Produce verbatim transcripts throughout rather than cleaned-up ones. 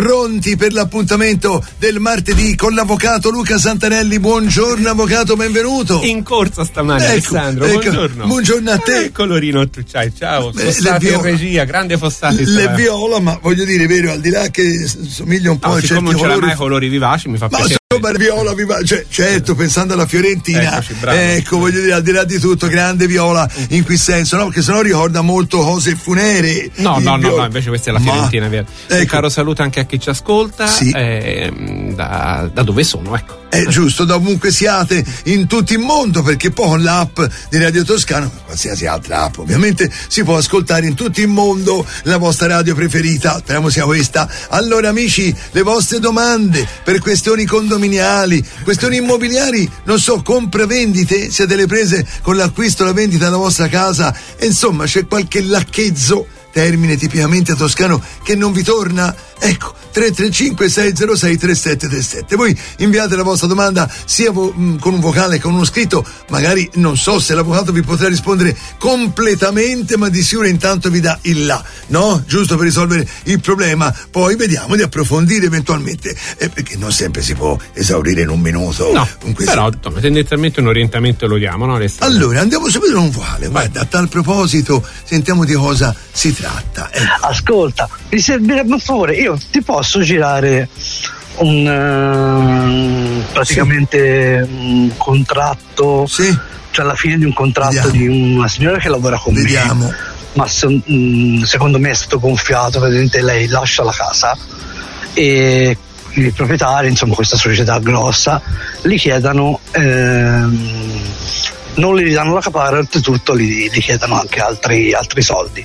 pronti per l'appuntamento del martedì con l'avvocato Luca Santanelli. Buongiorno avvocato, benvenuto. In corsa stamane, ecco, Alessandro, ecco, buongiorno. Buongiorno a te. Eh, colorino tu c'hai, ciao. Beh, Fossati in regia, grande Fossati. Le viola, ma voglio dire, vero, al di là che somiglia un po' no, a certi non ce colori. l'hai mai colori vivaci, mi fa ma piacere. Ma viola viva, cioè, certo, pensando alla Fiorentina, Eccoci, bravo. Ecco, voglio dire, al di là di tutto, grande viola in qui senso, no? Perché sennò ricorda molto cose funeree. No, no, no, no, invece questa è la Fiorentina, ma, vero. Ecco. Un caro saluto anche a chi ci ascolta, sì. eh, da, da dove sono, ecco. È giusto, da ovunque siate in tutto il mondo, perché poi con l'app di Radio Toscana, qualsiasi altra app ovviamente, si può ascoltare in tutto il mondo la vostra radio preferita. Speriamo sia questa. Allora amici, le vostre domande per questioni condominiali, questioni immobiliari, non so, compravendite, siete le prese con l'acquisto e la vendita della vostra casa, e insomma c'è qualche lacchezzo, termine tipicamente toscano, che non vi torna? Ecco, tre tre cinque sei zero sei tre sette tre sette. Voi inviate la vostra domanda sia vo- con un vocale che con uno scritto, magari non so se l'avvocato vi potrà rispondere completamente, ma di sicuro intanto vi dà il là, no? Giusto per risolvere il problema, poi vediamo di approfondire eventualmente, eh, perché non sempre si può esaurire in un minuto. No, con questi... però insomma, tendenzialmente un orientamento lo diamo, no Alessandro? Allora, andiamo subito in un vocale, guarda, a tal proposito, sentiamo di cosa si tratta. Ecco. Ascolta, mi servirebbe un favore, io ti posso girare un uh, praticamente sì. un contratto, sì. cioè alla fine di un contratto Vediamo. di una signora che lavora con Vediamo. me, ma se, um, secondo me è stato gonfiato, praticamente lei lascia la casa e i proprietari, insomma questa società grossa, gli chiedono ehm, non gli danno la caparra, oltretutto gli, gli chiedono anche altri, altri soldi.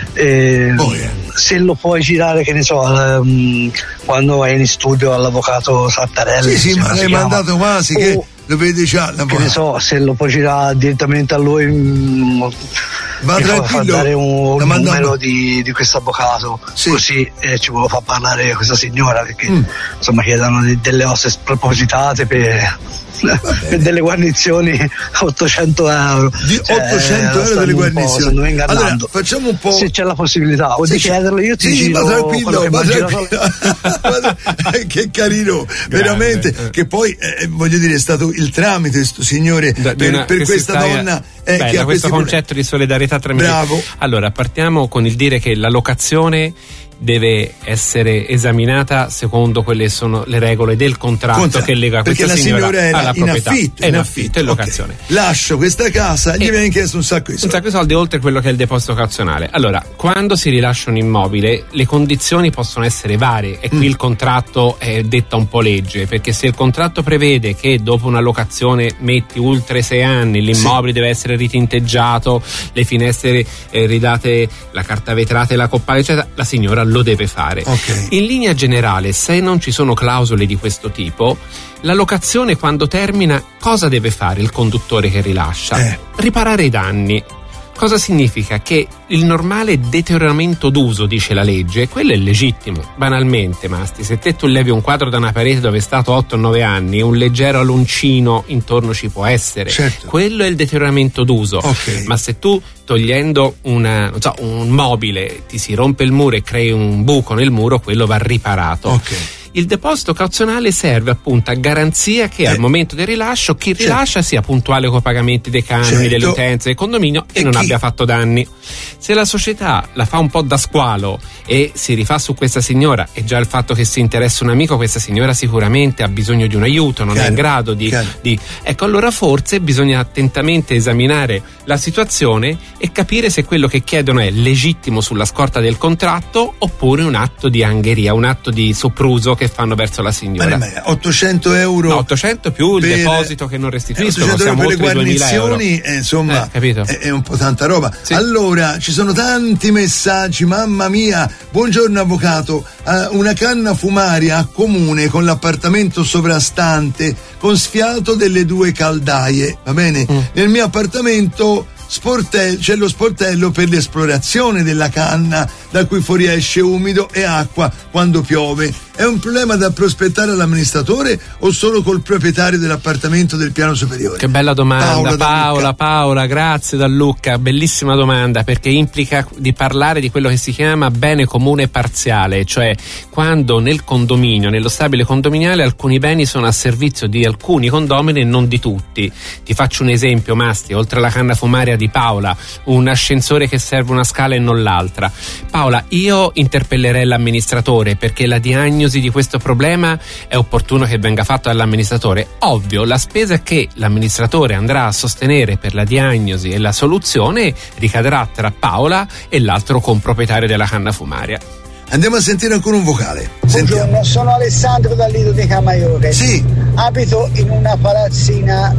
Eh, oh, yeah. Se lo puoi girare, che ne so, um, quando vai in studio all'avvocato Sartarelli. Sì, sì, ma l'hai mandato quasi, o, che lo vedi già. Che ne so, se lo puoi girare direttamente a lui, mh, va tranquillo. Fa dare un, un numero di, di questo avvocato, sì. Così eh, ci può far parlare questa signora, perché mm. insomma chiedono de, delle osse spropositate per... per delle guarnizioni ottocento euro di cioè, ottocento euro delle guarnizioni. Allora facciamo un po', se c'è la possibilità o di c'è... chiederlo, io ti sì, giro ma tranquillo, ma tranquillo. Che carino, veramente, eh. Che poi eh, voglio dire è stato il tramite questo signore da, per, una, per questa donna eh, bella, che ha questo concetto problemi. Di solidarietà tra amici. Bravo. Allora partiamo con il dire che la locazione deve essere esaminata secondo quelle sono le regole del contratto, contratto che lega questa perché signora la signora era alla in proprietà. affitto, è in affitto e locazione. Okay. Lascio questa casa, gli viene chiesto un sacco di soldi. Un sacco di soldi oltre quello che è il deposito cauzionale. Allora, quando si rilascia un immobile, le condizioni possono essere varie e qui mm. il contratto è detta un po' legge, perché se il contratto prevede che dopo una locazione metti oltre sei anni l'immobile sì. deve essere ritinteggiato, le finestre eh, ridate, la carta vetrata e la coppale eccetera, la signora lo deve fare. Okay. In linea generale, se non ci sono clausole di questo tipo, la locazione quando termina cosa deve fare il conduttore che rilascia? Eh. Riparare i danni. Cosa significa? Che il normale deterioramento d'uso, dice la legge, quello è legittimo, banalmente, Masti. Se te tu levi un quadro da una parete dove è stato otto nove anni, un leggero aloncino intorno ci può essere, certo. Quello è il deterioramento d'uso. Okay. Ma se tu togliendo una, non so, un mobile ti si rompe il muro e crei un buco nel muro, quello va riparato. Okay. Il deposito cauzionale serve appunto a garanzia che eh. al momento del rilascio chi certo. rilascia sia puntuale con i pagamenti dei canoni, certo. delle utenze del condominio e, e non chi? abbia fatto danni. Se la società la fa un po' da squalo e si rifà su questa signora, e già il fatto che si interessa un amico, questa signora sicuramente ha bisogno di un aiuto, non Chiaro. è in grado di, di ecco, allora forse bisogna attentamente esaminare la situazione e capire se quello che chiedono è legittimo sulla scorta del contratto oppure un atto di angheria, un atto di sopruso che fanno verso la signora. Ma, ma, ottocento euro no, ottocento più il per, deposito che non restituiscono, ottocento siamo euro per oltre le duemila euro. Eh, insomma eh, è, è un po' tanta roba. Sì. Allora ci sono tanti messaggi, mamma mia. Buongiorno avvocato, uh, una canna fumaria a comune con l'appartamento sovrastante con sfiato delle due caldaie, va bene? Mm. Nel mio appartamento sportello, c'è lo sportello per l'esplorazione della canna da cui fuoriesce umido e acqua quando piove. È un problema da prospettare all'amministratore o solo col proprietario dell'appartamento del piano superiore? Che bella domanda, Paola, Paola, Paola, grazie da Lucca, bellissima domanda, perché implica di parlare di quello che si chiama bene comune parziale, cioè quando nel condominio, nello stabile condominiale, alcuni beni sono a servizio di alcuni condomini e non di tutti. Ti faccio un esempio, Masti, oltre alla canna fumaria di Paola, un ascensore che serve una scala e non l'altra. Paola, io interpellerei l'amministratore, perché la diagnosi di questo problema è opportuno che venga fatta dall'amministratore. Ovvio, la spesa che l'amministratore andrà a sostenere per la diagnosi e la soluzione ricadrà tra Paola e l'altro comproprietario della canna fumaria. Andiamo a sentire ancora un vocale. Sentiamo. Buongiorno, sono Alessandro dal Lido di Camaiore. Sì. Abito in una palazzina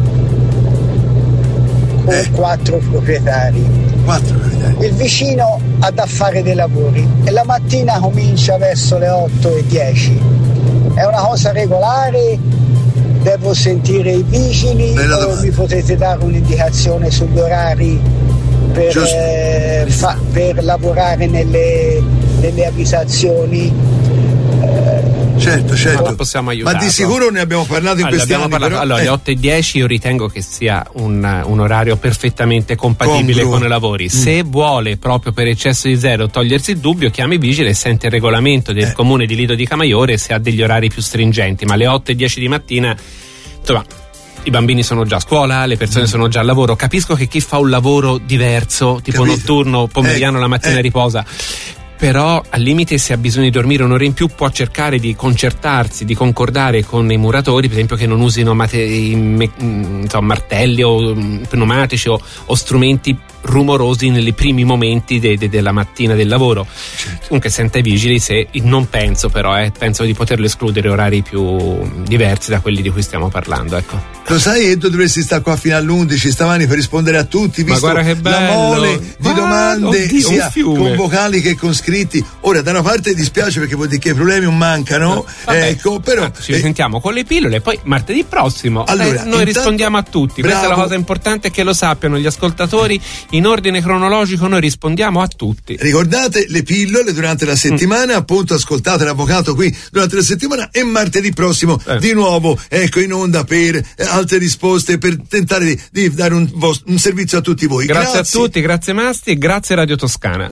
con Eh. quattro proprietari. Quattro proprietari. Il vicino ha da fare dei lavori e la mattina comincia verso le otto e dieci. È una cosa regolare? Devo sentire i vigili Bella o domanda. mi potete dare un'indicazione sugli orari per, Giusto. eh, fa- per lavorare nelle, nelle abitazioni? Certo, certo. Ma possiamo aiutarlo. Ma di sicuro ne abbiamo parlato in Allora, questi abbiamo anni. parlato- però, allora, eh. alle otto e dieci io ritengo che sia un, un orario perfettamente compatibile Congruo. con i lavori. Se vuole, proprio per eccesso di zero, togliersi il dubbio, chiami i vigili e sente il regolamento del Eh. comune di Lido di Camaiore se ha degli orari più stringenti. Ma alle otto e dieci di mattina, insomma, i bambini sono già a scuola, le persone sono già al lavoro. Capisco che chi fa un lavoro diverso, tipo Capito. notturno, pomeridiano, Eh, la mattina eh. riposa, però al limite se ha bisogno di dormire un'ora in più può cercare di concertarsi, di concordare con i muratori, per esempio che non usino mate- i me- insomma, martelli o mm, pneumatici o, o strumenti rumorosi nei primi momenti de- de- della mattina del lavoro. Certo. Comunque senta i vigili, se non penso però, eh, penso di poterlo escludere orari più diversi da quelli di cui stiamo parlando, ecco. Lo sai, Edo, dovresti stare qua fino alle undici stamani per rispondere a tutti, Ma visto guarda che la bello. mole di Guarda, domande oddio, sia un fiume. con vocali che con scritti. Ora, da una parte dispiace perché vuol dire che i problemi non mancano, Vabbè, ecco, però ci eh, risentiamo con le pillole, poi martedì prossimo Allora, eh, noi intanto- rispondiamo a tutti. Questa è la bravo. cosa importante, che lo sappiano gli ascoltatori. In ordine cronologico noi rispondiamo a tutti. ricordate le pillole durante la settimana, appunto ascoltate l'avvocato qui durante la settimana e martedì prossimo Eh. di nuovo ecco in onda per eh, altre risposte, per tentare di, di dare un, vos- un servizio a tutti voi. Grazie a tutti, grazie Masti e grazie Radio Toscana.